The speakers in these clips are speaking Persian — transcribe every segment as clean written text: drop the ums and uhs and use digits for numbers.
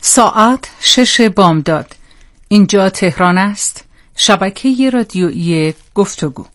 ساعت 6 بامداد. اینجا تهران است. شبکه رادیویی گفتگو.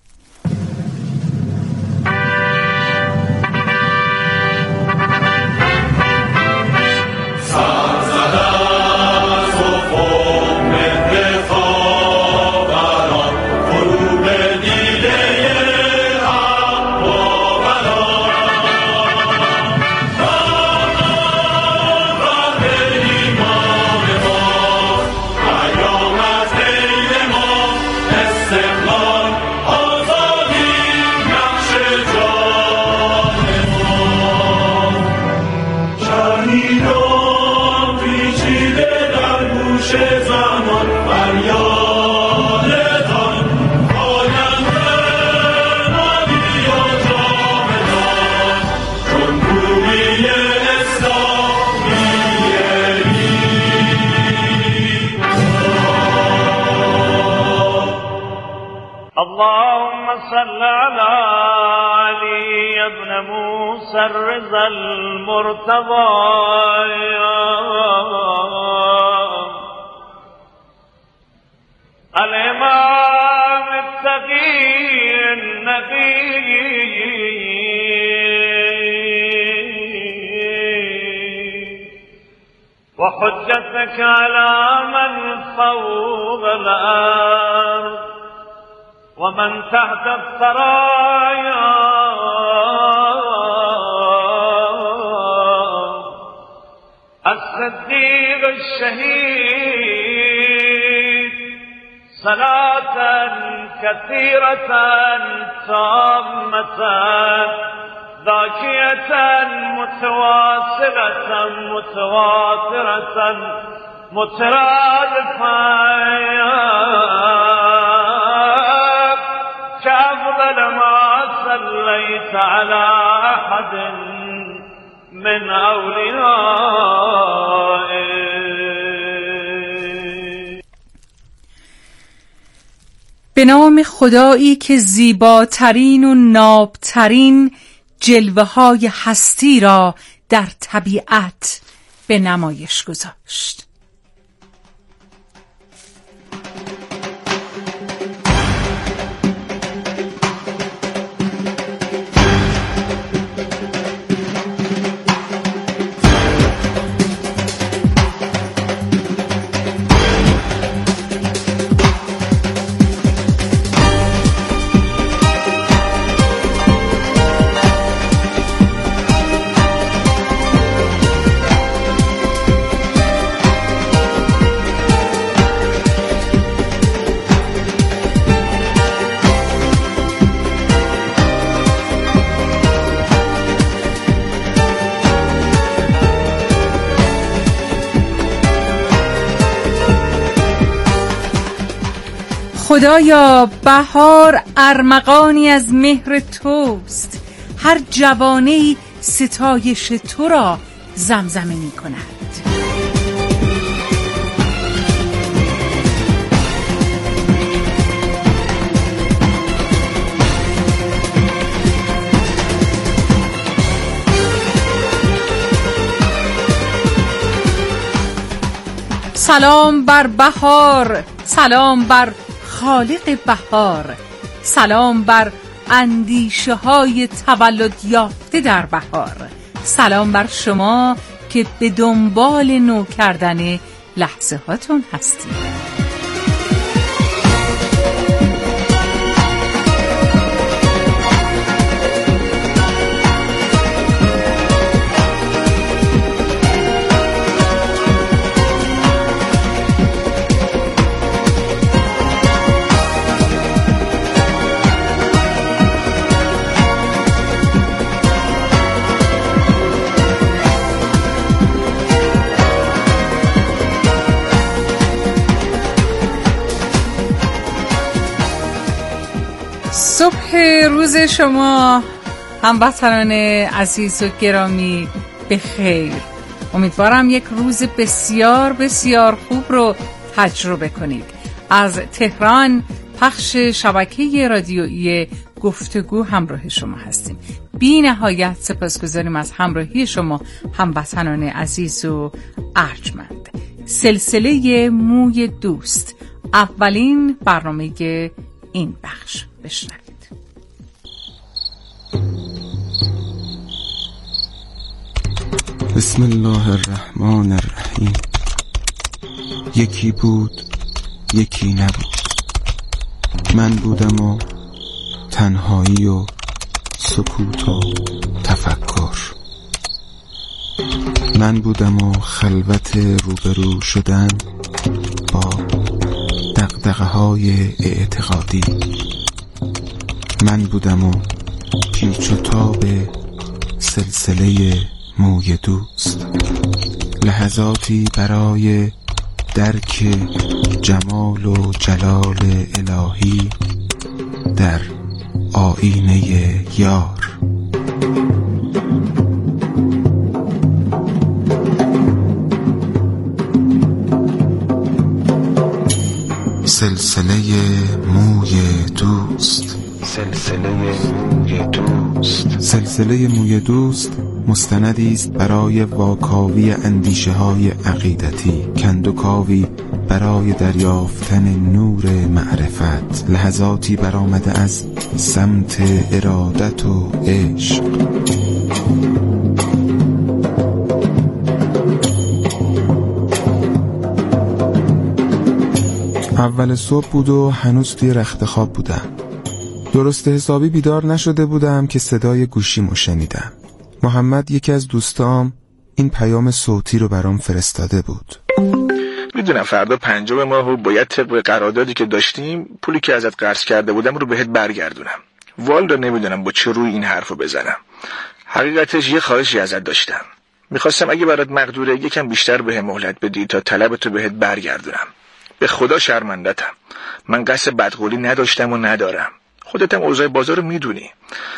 اللهم صل على علي بن موسى الرضا المرتضى الإمام التقي النبي وحجتك على من فوق الأرض ومن تحت الثرايا الصديق الشهيد صلاة كثيرة تامة ذاكية متواصلة متواترة مترادفة كأفضل ما صليت على أحد من أوليائك. به نام خدایی که زیباترین و نابترین جلوه‌های هستی را در طبیعت به نمایش گذاشت. خدایا بهار ارمغانی از مهر توست، هر جوانه‌ای ستایش تو را زمزمه می کند. سلام بر بهار، سلام بر خالق بهار، سلام بر اندیشه های تولد یافته در بهار، سلام بر شما که به دنبال نو کردن لحظه هاتون هستید. صبح روز شما هموطنان عزیز و گرامی بخیر. امیدوارم یک روز بسیار بسیار خوب رو تجربه کنید. از تهران پخش شبکه رادیویی گفتگو همراه شما هستیم. بی نهایت سپاسگزاریم از همراهی شما هموطنان عزیز و ارجمند. سلسله موی دوست، اولین برنامه این بخش. بشنوید. بسم الله الرحمن الرحیم. یکی بود یکی نبود، من بودم و تنهایی و سکوت و تفکر، من بودم و خلوت روبرو شدن با دغدغه‌های اعتقادی، من بودم و پیچ و تاب سلسله موی دوست، لحظاتی برای درک جمال و جلال الهی در آینه یار. سلسله موی دوست. سلسله موی دوست. سلسله موی دوست مستندی است برای واکاوی اندیشه های عقیدتی، کندوکاوی برای دریافتن نور معرفت، لحظاتی برآمده از سمت ارادت و عشق. اول صبح بود و هنوز توی رخت خواب بودم. درست حسابی بیدار نشده بودم که صدای گوشیمو شنیدم. محمد، یکی از دوستام، این پیام صوتی رو برام فرستاده بود. میدونم فردا 5 ماه و باید طبق قراردادی که داشتیم پولی که ازت قرض کرده بودم رو بهت برگردونم. والا نمیدونم با چه روی این حرفو بزنم. حقیقتش یه خواهشی ازت داشتم. میخواستم اگه برات مقدوره یکم بیشتر بهم مهلت بدی تا طلبتو بهت برگردونم. به خدا شرمندتم. من قصد بدقولی نداشتم و ندارم. خودتم اوضاع بازار رو میدونی.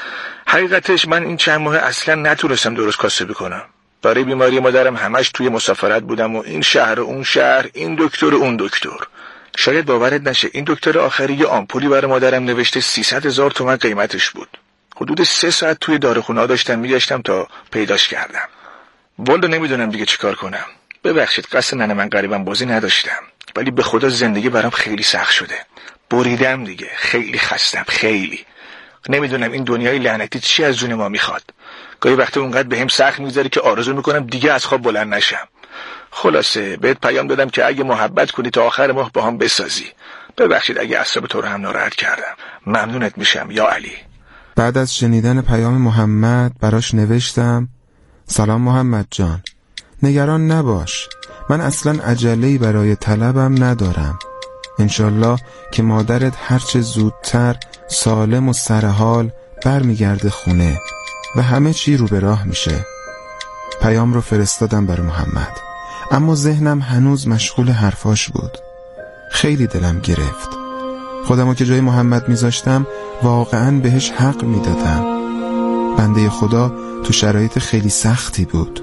حقیقتش من این چند ماه اصلا نتونستم درست کاسبی کنم. برای بیماری مادرم همش توی مسافرت بودم و این شهر و اون شهر، این دکتر و اون دکتر. شاید باورت نشه این دکتر آخری یه آمپولی برای مادرم نوشته 300,000 تومان قیمتش بود. حدود 3 ساعت توی داروخونه داشتم میگشتم تا پیداش کردم. والا نمیدونم دیگه چیکار کنم. ببخشید قصد ننه من غریبم بازی نداشتم، ولی به خدا زندگی برام خیلی سخت شده. بریدم دیگه، خیلی خستم، خیلی. نمیدونم این دنیای لعنتی چی از جون ما میخواد. گاهی وقتی اونقدر بهم سخت میذاره که آرزو میکنم دیگه از خواب بلند نشم. خلاصه بهت پیام دادم که اگه محبت کنی تا آخر ماه با هم بسازی. ببخشید اگه اعصاب تو رو هم ناراحت کردم. ممنونت میشم یا علی. بعد از شنیدن پیام محمد براش نوشتم: سلام محمد جان، نگران نباش، من اصلا عجله‌ای برای طلبم ندارم. انشالله که مادرت هرچه زودتر سالم و سرحال برمیگرده خونه و همه چی رو به راه میشه. پیام رو فرستادم برای محمد، اما ذهنم هنوز مشغول حرفاش بود. خیلی دلم گرفت. خودمو که جای محمد میذاشتم واقعا بهش حق میدادم. بنده خدا تو شرایط خیلی سختی بود.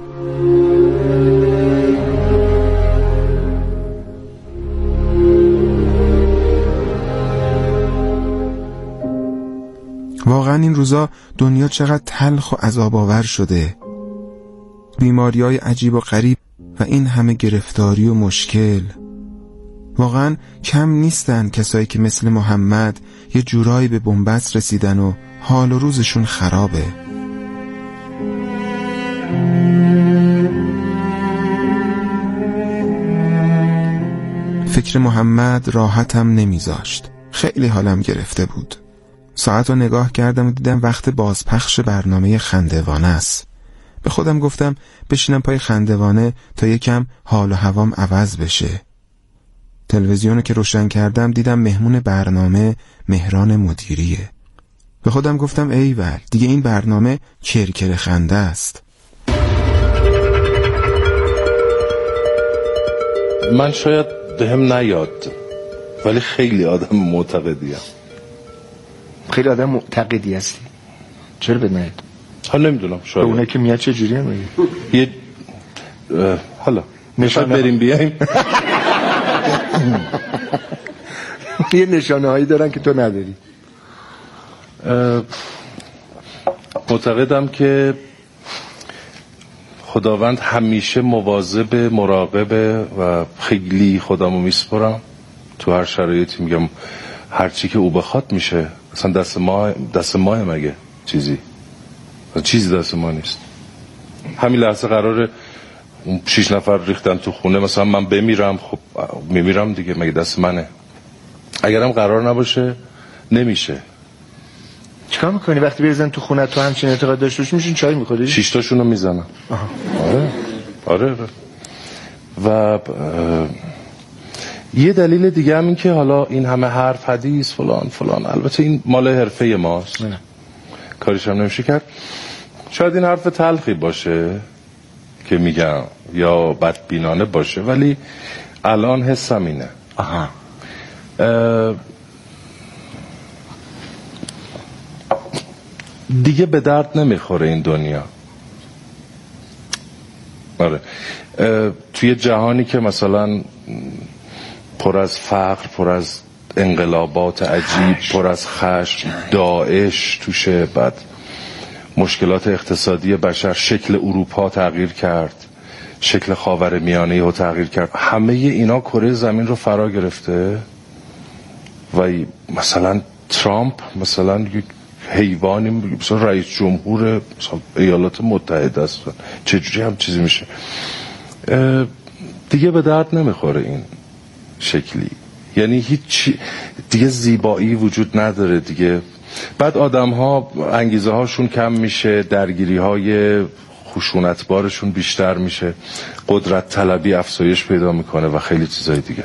واقعا این روزا دنیا چقدر تلخ و عذاب آور شده. بیماری‌های عجیب و غریب و این همه گرفتاری و مشکل. واقعا کم نیستن کسایی که مثل محمد یه جورایی به بنبست رسیدن و حال و روزشون خرابه. فکر محمد راحتم نمیذاشت. خیلی حالم گرفته بود. ساعت رو نگاه کردم و دیدم وقت بازپخش برنامه خندوانه است. به خودم گفتم بشینم پای خندوانه تا یکم حال و هوام عوض بشه. تلویزیونو که روشن کردم دیدم مهمون برنامه مهران مدیریه. به خودم گفتم ایول، دیگه این برنامه کرکر خنده است. من شاید بهم نیاد، ولی خیلی آدم معتقدیم. خیلی آدم معتقدی هستی؟ چرا به نیاد؟ حالا نمیدونم، شاید اونه که میاد چه جوری هم یه حالا نشان بریم بیایم. یه نشانه هایی دارن که تو نداری. معتقدم که خداوند همیشه مواظب، مراقبه و خیلی خودمو میسپرم تو هر شرایطی. میگم هر چی که او بخواد میشه. اصلا دست ماه مگه چیزی دست ما نیست. همین لحظه قراره 6 نفر ریختن تو خونه، مثلا من بمیرم، خب میمیرم دیگه، مگه دست منه؟ اگرم قرار نباشه نمیشه. چیکار میکنی وقتی بریزن تو خونه تو همچین اعتقاد داشته باشی؟ میشین چای میخوری؟ 6 تاشونو میزنم. آره. و یه دلیل دیگه هم این که حالا این همه حرف، حدیث، فلان، البته این مال حرفه ماست، کاریش هم نمیشه کرد. شاید این حرف تلخی باشه که میگم یا بدبینانه باشه، ولی الان حسم اینه. دیگه به درد نمیخوره این دنیا. آره. توی جهانی که مثلا پر از فقر، پر از انقلابات عجیب، پر از خشم، داعش توشه، بعد مشکلات اقتصادی بشر، شکل اروپا تغییر کرد، شکل خاورمیانه رو تغییر کرد، همه اینا کره زمین رو فرا گرفته و مثلا ترامپ مثلا یک حیوانی، مثلا رئیس جمهور مثلا ایالات متحده است، چجوری هم چیزی میشه؟ دیگه به درد نمیخوره این شکلی، یعنی هیچ دیگه زیبایی وجود نداره دیگه. بعد آدم ها انگیزه هاشون کم میشه، درگیری های خشونتبارشون بیشتر میشه، قدرت طلبی افزایش پیدا میکنه و خیلی چیزای دیگه.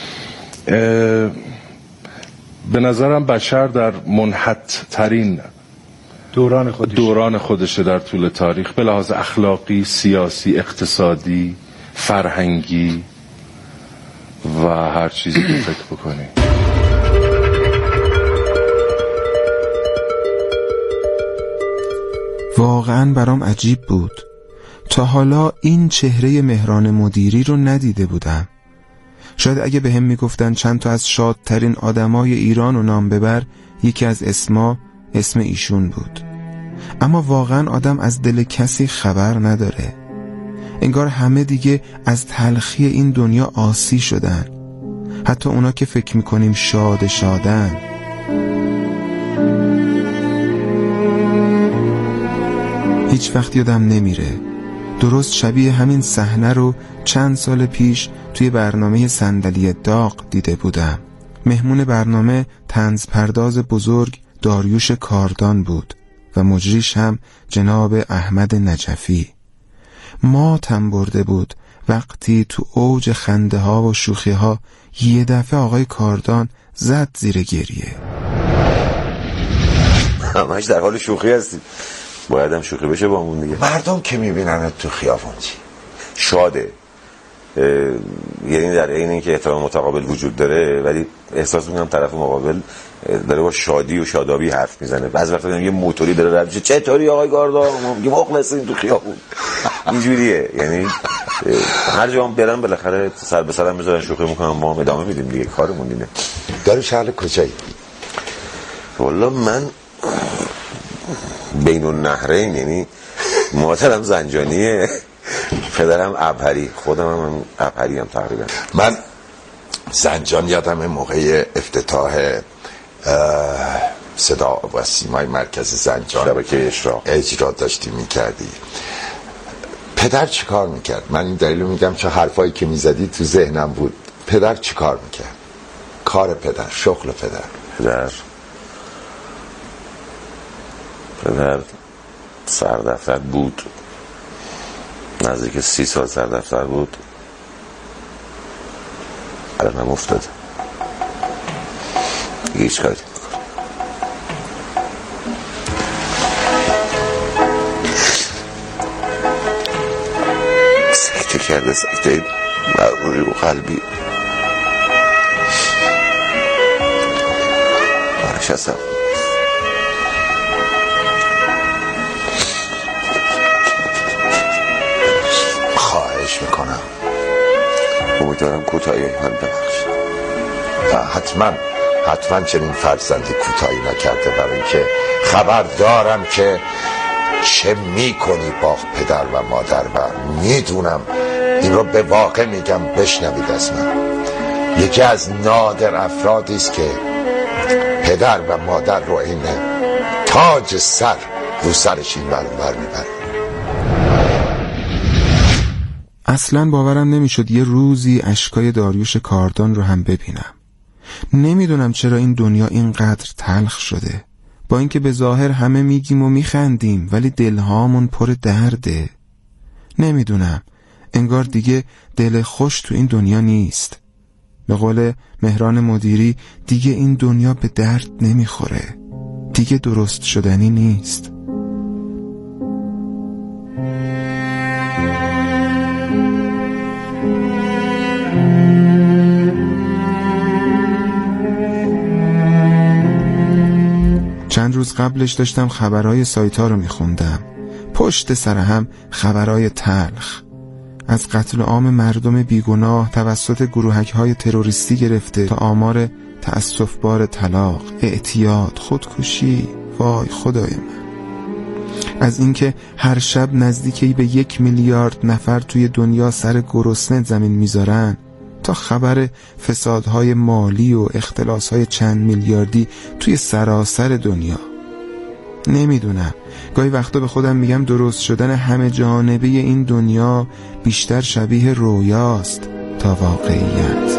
به نظرم بشر در منحط ترین دوران خودشه در طول تاریخ، به لحاظ اخلاقی، سیاسی، اقتصادی، فرهنگی و هر چیزی که فکر بکنی. واقعا برام عجیب بود. تا حالا این چهره مهران مدیری رو ندیده بودم. شاید اگه به هم میگفتن چند تا از شادترین آدمای ایران رو نام ببر، یکی از اسم ایشون بود. اما واقعا آدم از دل کسی خبر نداره. انگار همه دیگه از تلخی این دنیا آسی شدن، حتی اونا که فکر میکنیم شادن. هیچ وقت یادم نمیره درست شبیه همین صحنه رو چند سال پیش توی برنامه صندلی داغ دیده بودم. مهمون برنامه طنز پرداز بزرگ داریوش کاردان بود و مجریش هم جناب احمد نجفی. ماتم برده بود وقتی تو اوج خنده ها و شوخی ها یه دفعه آقای کاردان زد زیر گریه. همش در حال شوخی هستی، باید هم شوخی بشه با همون دیگه. مردم که میبینن تو خیابون چی؟ شاده، یعنی در عین اینکه احترام متقابل وجود داره، ولی احساس میکنم طرف مقابل داره با شادی و شادابی حرف میزنه. بعضی وقتا یه موتوری داره رد میشه، چطوری آقای کاردان؟ ما میگیم مخلصیم تو خیابون. اینجوریه، یعنی هر جا هم برم بالاخره سر به سرم میذارن شوخی میکنم، ما هم ادامه میدیم دیگه، کارمون اینه. داری شهر کجایی؟ والا من بین النهرین، یعنی مادرم زنجانیه، پدرم ابهری، خودم هم ابهری هم تقریبا. من زنجان یادم موقع افتتاح صدا و سیمای مرکز زنجان شبکه اشراق اجرا داشتی میکردی. پدر چی کار میکرد؟ من این دلیل میگم چه حرفایی که میزدی تو ذهنم بود. پدر چی کار میکرد؟ کار پدر، شغل پدر سردفتر بود، نزدیک 30 سال سردفتر بود. الان هم افتاده دیگه، هیچ کاری سکته کرده، سکته مغزی و قلبی. نشستم خواهش میکنم، امیدوارم کوتاهی حال ببخشید. حتما حتما چنین فرزندی کوتاهی نکرده، برای که خبر دارم که چه میکنی با پدر و مادر و میدونم این رو به واقع میگم بشنوید از من. یکی از نادر افرادی است که پدر و مادر رو این تاج سر رو سرش این بر میبرن. اصلا باورم نمیشد یه روزی اشکای داریوش کاردان رو هم ببینم. نمیدونم چرا این دنیا اینقدر تلخ شده. با اینکه به ظاهر همه میگیم و میخندیم ولی دلهامون پر درده. نمیدونم، انگار دیگه دل خوش تو این دنیا نیست. به قول مهران مدیری دیگه این دنیا به درد نمیخوره، دیگه درست شدنی نیست. چند روز قبلش داشتم خبرهای سایت‌ها رو میخوندم. پشت سر هم خبرهای تلخ، از قتل عام مردم بیگناه توسط گروهک‌های تروریستی گرفته تا آمار تأسف‌بار طلاق، اعتیاد، خودکشی. وای خدای من. از اینکه هر شب نزدیکی به 1 میلیارد نفر توی دنیا سر گرسنه زمین میذارن تا خبر فسادهای مالی و اختلاسهای چند میلیاردی توی سراسر دنیا. نمیدونم، گاهی وقتا به خودم میگم درست شدن همه جانبه این دنیا بیشتر شبیه رویاست تا واقعیت.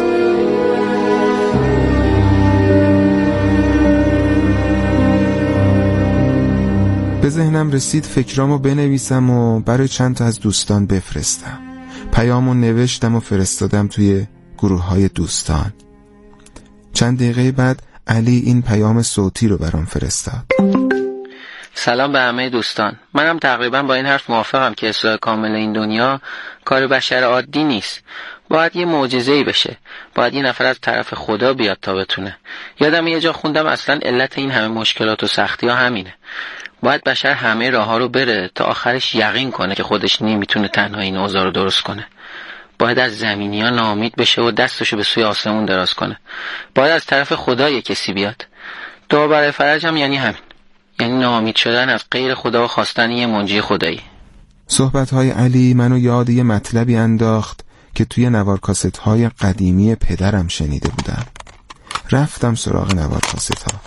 به ذهنم رسید فکرامو بنویسم و برای چند تا از دوستان بفرستم. پیامو نوشتم و فرستادم توی گروه‌های دوستان. چند دقیقه بعد علی این پیام صوتی رو برام فرستاد. سلام به همه دوستان. منم تقریبا با این حرف موافقم که اصلاح کامل این دنیا کار بشر عادی نیست. باید یه معجزه‌ای بشه. باید یه نفر از طرف خدا بیاد تا بتونه. یادم یه جا خوندم اصلا علت این همه مشکلات و سختی‌ها همینه. باید بشر همه راه‌ها رو بره تا آخرش یقین کنه که خودش نمیتونه تنها این اوضاع رو درست کنه. باید از زمینی‌ها ناامید بشه و دستشو به سوی آسمون دراز کنه. باید از طرف خدا یه کسی بیاد. دعا برای فرج هم یعنی همین. یعنی ناامید شدن از غیر خدا و خواستن یه منجی خدایی. صحبت‌های علی منو یاد یه مطلبی انداخت که توی نوار کاست‌های قدیمی پدرم شنیده بودم. رفتم سراغ نوار کاست‌ها.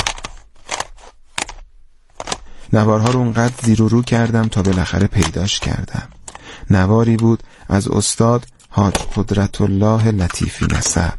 نوارها رو اونقدر زیر و رو کردم تا بالاخره پیداش کردم. نواری بود از استاد حاج قدرت الله لطیفی نسب.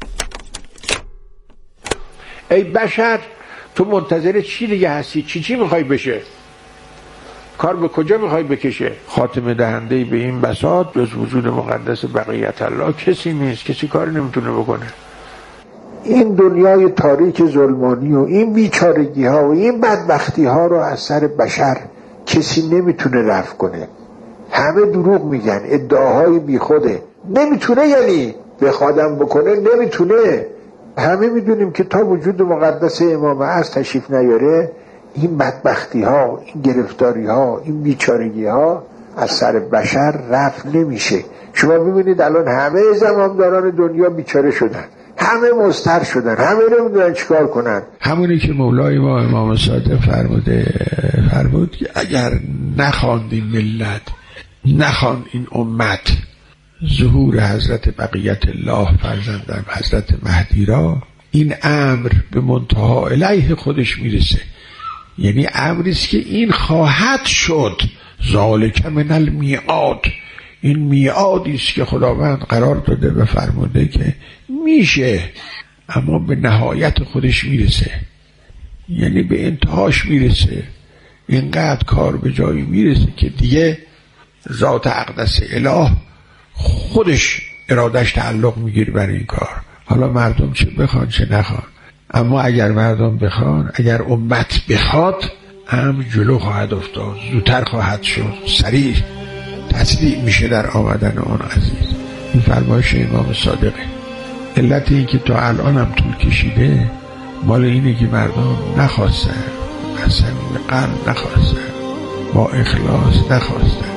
ای بشر، تو منتظر چی دیگه هستی؟ چی میخوای بشه؟ کار به کجا میخوای بکشه؟ خاتمه دهنده به این بساط جز وجود مقدس بقیت الله کسی نیست. کسی کاری نمیتونه بکنه. این دنیای تاریک ظلمانی و این بیچارگی ها و این بدبختی ها رو از سر بشر کسی نمیتونه رفع کنه. همه دروغ میگن، ادعاهای بیخوده. نمیتونه، یعنی بخوادم بکنه نمیتونه. همه میدونیم که تا وجود مقدس امام عصر تشریف نیاره این بدبختی ها، این گرفتاری ها، این بیچارگی ها از سر بشر رفع نمیشه. شما ببینید الان همه زمامداران دنیا بیچاره شدن، همه مضطر شدن، همه نمیدونن چیکار کنن. همونی که مولای ما امام صادق فرمود که اگر نخواند این ملت، نخواند این امت ظهور حضرت بقیت الله فرزندم حضرت مهدی را، این امر به منتها الیه خودش میرسه. یعنی امریست که این خواهد شد. ذالک من المیعاد، این میعادیست که خداوند قرار داده و فرموده که میشه، اما به نهایت خودش میرسه، یعنی به انتهاش میرسه. اینقدر کار به جایی میرسه که دیگه ذات اقدس اله خودش ارادش تعلق میگیره برای این کار. حالا مردم چه بخوان چه نخوان، اما اگر مردم بخوان، اگر امت بخواد، امر جلو خواهد افتاد، زودتر خواهد شد، سریع تصدیق میشه در آمدن آن عزیز. این فرمایش امام صادقه. علت این که تا الان هم طول کشیده مال اینه که مردم نخواستن، از صمیم قلب نخواستن، با اخلاص نخواستن.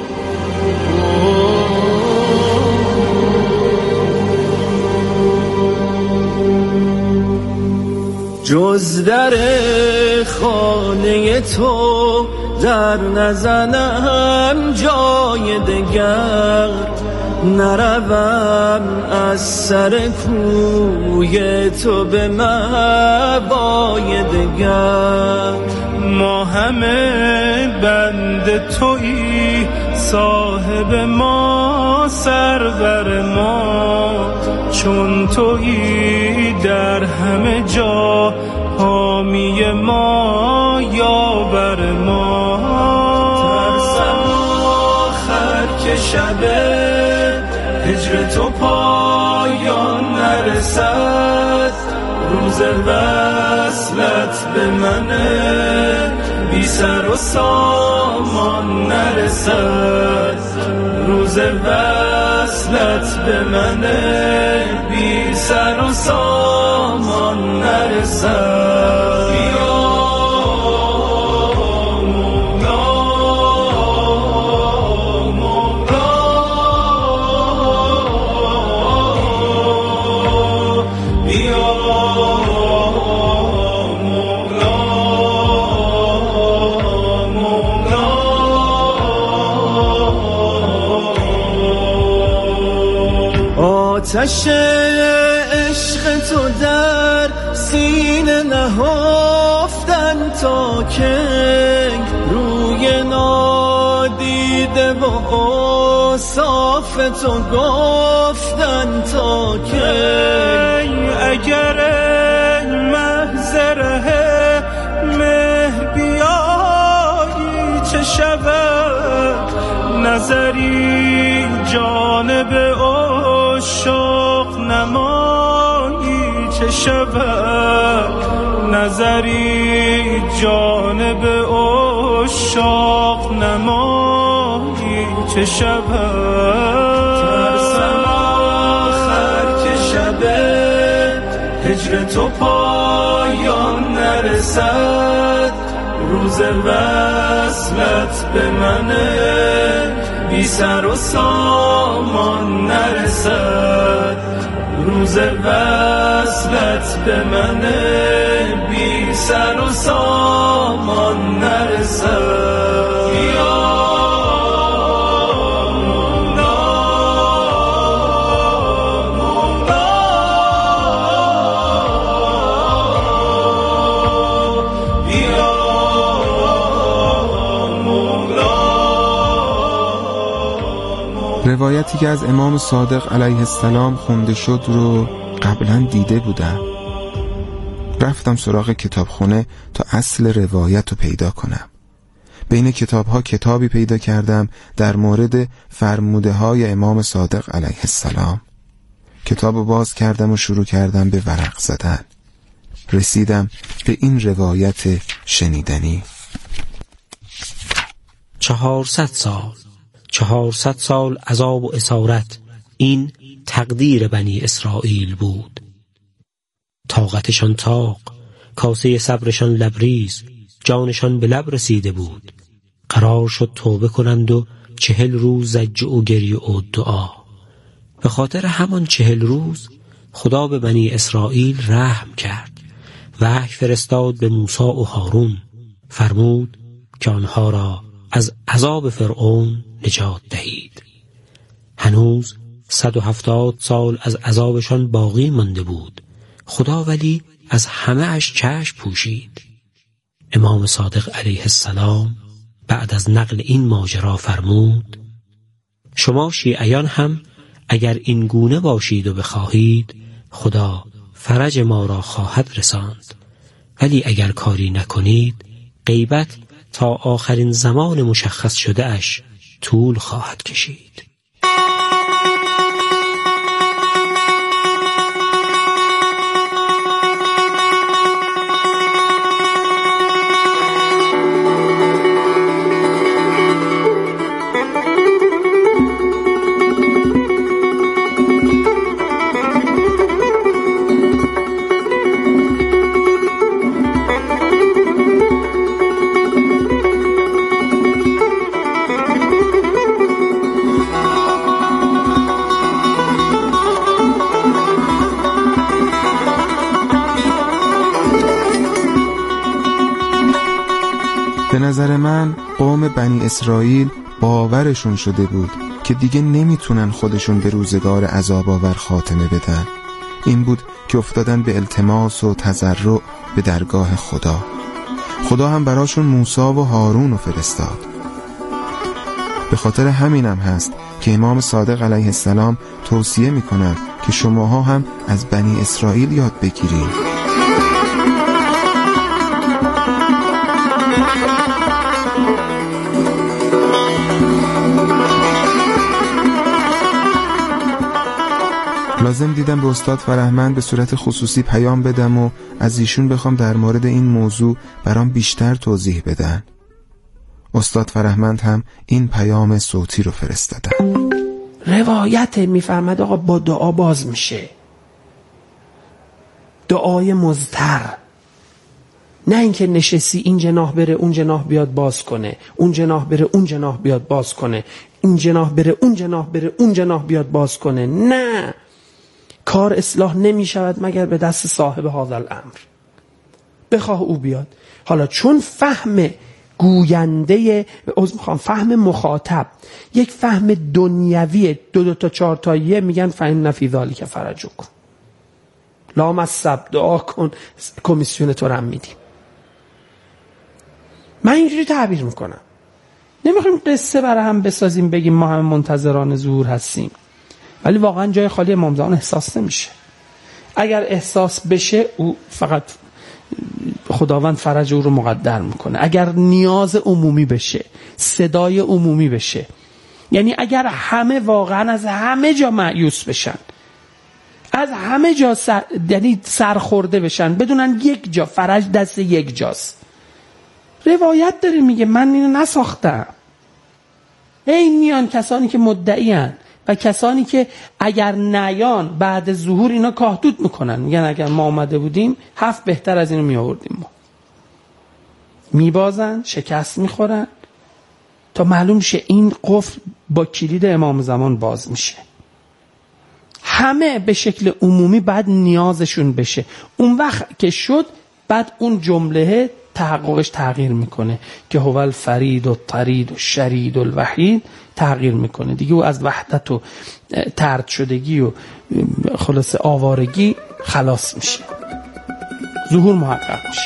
جز در خانه تو در نزنم جای دگر، نروم از سر کوی تو به مأوای دگر. ما همه بند تویی، صاحب ما سرور ما، چون تویی در همه جا حامی ما یاور ما. ترسم آخر که شب هجر تو پایان نرسد، روز وصلت به من بی سر و سامان نرسد، روز وصلت به من بی سر و سامان نرسد. بیا آتش عشق تو در سینه نهفتن تا که روی نادیده و اوصاف تو گفتن تا که اگر محضره مه بیایی چه شود، نظری جانب عاشق نمایی چه شود، نظری جانب عاشق نمایی چه شود. ترسم آخر که شب هجر تو پایان نرسد، روز وصلت به من بی سر و سامان نرسد، روز وصلت به من بی سر و سامان نرسد. بیا روایتی که از امام صادق علیه السلام خونده شد رو قبلا دیده بودم. رفتم سراغ کتابخونه تا اصل روایت رو پیدا کنم. بین کتابها کتابی پیدا کردم در مورد فرموده های امام صادق علیه السلام. کتاب رو باز کردم و شروع کردم به ورق زدن. رسیدم به این روایت شنیدنی. 400 سال عذاب و اسارت، این تقدیر بنی اسرائیل بود. طاقتشان طاق، کاسه صبرشان لبریز، جانشان به لب رسیده بود. قرار شد توبه کنند و 40 روز زجر و گریه و دعا. به خاطر همان 40 روز خدا به بنی اسرائیل رحم کرد. وحی فرستاد به موسی و هارون، فرمود که آنها را از عذاب فرعون نجات دهید. هنوز 170 سال از عذابشان باقی مانده بود. خدا ولی از همه اش چشم پوشید. امام صادق علیه السلام بعد از نقل این ماجرا فرمود: شما شیعیان هم اگر این گونه باشید و بخواهید، خدا فرج ما را خواهد رساند، ولی اگر کاری نکنید، غیبت تا آخرین زمان مشخص شده اش طول خواهد کشید. نظر من قوم بنی اسرائیل باورشون شده بود که دیگه نمیتونن خودشون به روزگار عذاب آور خاتمه بدن. این بود که افتادن به التماس و تضرع به درگاه خدا. خدا هم براشون موسی و هارون رو فرستاد. به خاطر همینم هست که امام صادق علیه السلام توصیه میکنند که شماها هم از بنی اسرائیل یاد بگیرید. لازم دیدم به استاد فرهمند به صورت خصوصی پیام بدم و از ایشون بخوام در مورد این موضوع برام بیشتر توضیح بدن. استاد فرهمند هم این پیام صوتی رو فرستادن. روایت میفرماد آقا با دعا باز میشه، دعای مضطر، نه اینکه نشستی این جناح بره اون جناح بیاد باز کنه، اون جناح بره اون جناح بیاد باز کنه، این جناح بره اون جناح بره اون جناح بیاد باز کنه. نه، کار اصلاح نمی شود مگر به دست صاحب هذا الامر، بخواه او بیاد. حالا چون فهم گوینده، فهم مخاطب یک فهم دنیوی، دو تا چهار تاییه، میگن فإن فی ذلک فرجکم، لامصب، دعا کن، کمیسیون تو رم میدیم. من اینجوری تعبیر میکنم. نمیخوایم قصه برای هم بسازیم بگیم ما هم منتظران ظهور هستیم، ولی واقعا جای خالی امام زمان احساس نمیشه. اگر احساس بشه او فقط خداوند فرج او رو مقدر میکنه. اگر نیاز عمومی بشه، صدای عمومی بشه، یعنی اگر همه واقعا از همه جا مایوس بشن، از همه جا یعنی سرخورده بشن، بدونن یک جا فرج دست یک جاست. روایت داره میگه من اینو نساختم. این میان کسانی که مدعیان و کسانی که اگر نیان بعد ظهور اینا کاهدود میکنن، میگن اگر ما آمده بودیم 7 بهتر از اینو میآوردیم. ما میبازن، شکست میخورن تا معلوم شه این قفل با کلید امام زمان باز میشه. همه به شکل عمومی بعد نیازشون بشه. اون وقت که شد بعد اون جمله تحققش تغییر میکنه که هو الفرید و طرید و شرید و الوحید تغییر میکنه دیگه. او از وحدت و طرد شدگی و خلاص آوارگی خلاص میشه، ظهور محقق میشه.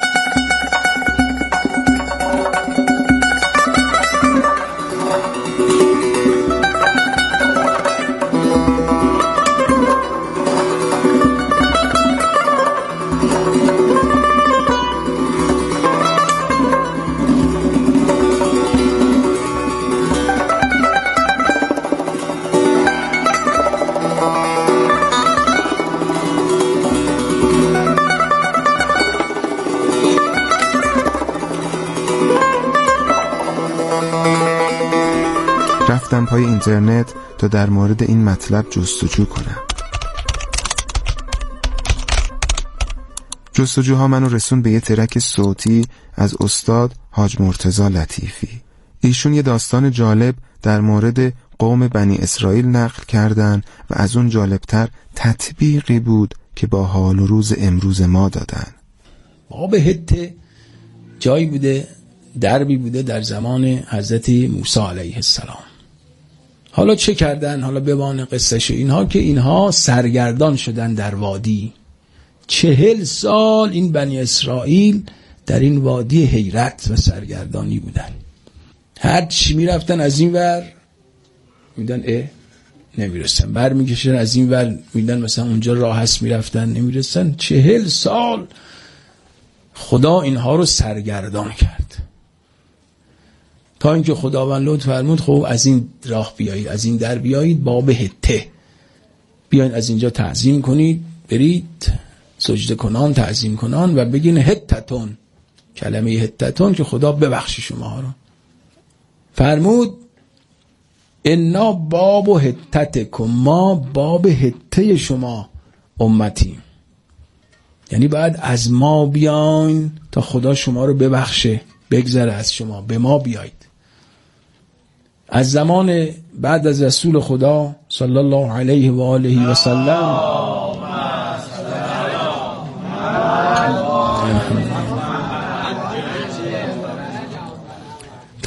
رفتم پای اینترنت تا در مورد این مطلب جستجو کنم. جستجوها منو رسون به یه ترک صوتی از استاد حاج مرتضی لطیفی. ایشون یه داستان جالب در مورد قوم بنی اسرائیل نقل کردن و از اون جالبتر تطبیقی بود که با حال و روز امروز ما دادن. آب هته جایی بوده، دربی بوده در زمان حضرت موسی علیه السلام. حالا چه کردن؟ حالا ببان قصهش اینها که اینها سرگردان شدن در وادی. 40 سال این بنی اسرائیل در این وادی حیرت و سرگردانی بودن. هر چی میرفتن از این ور میدن نمیرسن، بر میکشن از این ور میدن مثلا اونجا راه هست میرفتن نمیرسن. 40 سال خدا اینها رو سرگردان کرد تا اینکه خداوند لطف فرمود خب از این راه بیایید، از این در بیایید، باب هته بیاین، از اینجا تعظیم کنید، برید سجده کنان تعظیم کنان و بگین هتتون، کلمه هتتون که خدا ببخشی شما رو. فرمود انا باب هتتکم، ما باب هته شما امتیم، یعنی باید از ما بیاین تا خدا شما رو ببخشه، بگذره از شما، به ما بیایید. از زمان بعد از رسول خدا صلی الله علیه و آله و سلم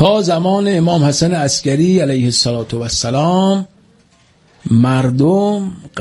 تا زمان امام حسن عسکری علیه السلام مردم